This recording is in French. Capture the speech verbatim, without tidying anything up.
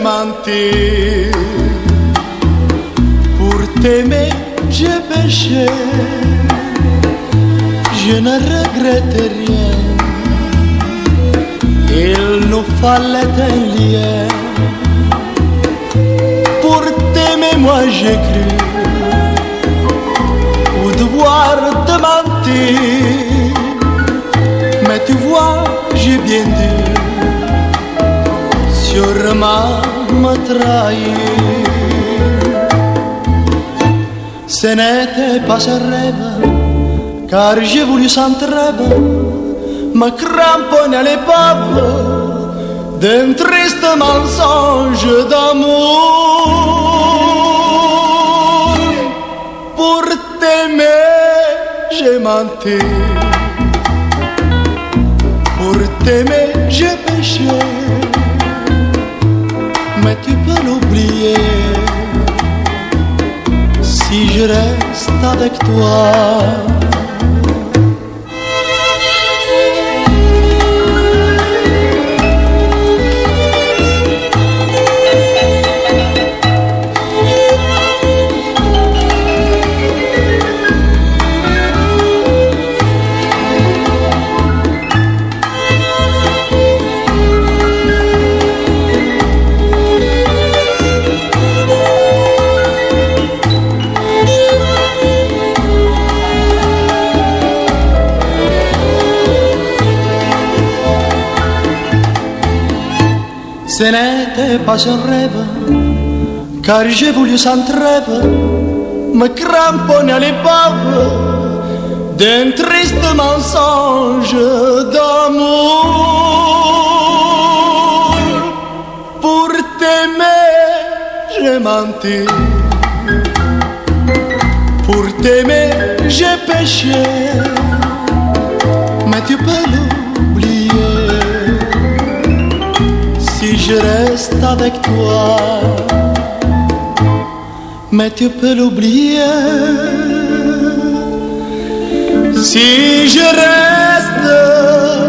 menti. Pour t'aimer, j'ai péché. Je ne regrette rien. Il nous fallait un lien. Pour t'aimer, moi j'ai cru au devoir de mentir. Mais tu vois, j'ai bien dû sûrement me trahir. Ce n'était pas un rêve, car j'ai voulu sans trêve me cramponner à l'épave d'un triste mensonge d'amour. Pour t'aimer, j'ai menti. Pour t'aimer, j'ai péché. Mais tu peux l'oublier si je reste avec toi. Ce n'était pas un rêve, car j'ai voulu sans trêve me cramponner à l'épave d'un triste mensonge d'amour. Pour t'aimer, j'ai menti. Pour t'aimer, j'ai péché. Mais tu peux l'oublier si je reste avec toi. Mais tu peux l'oublier si je reste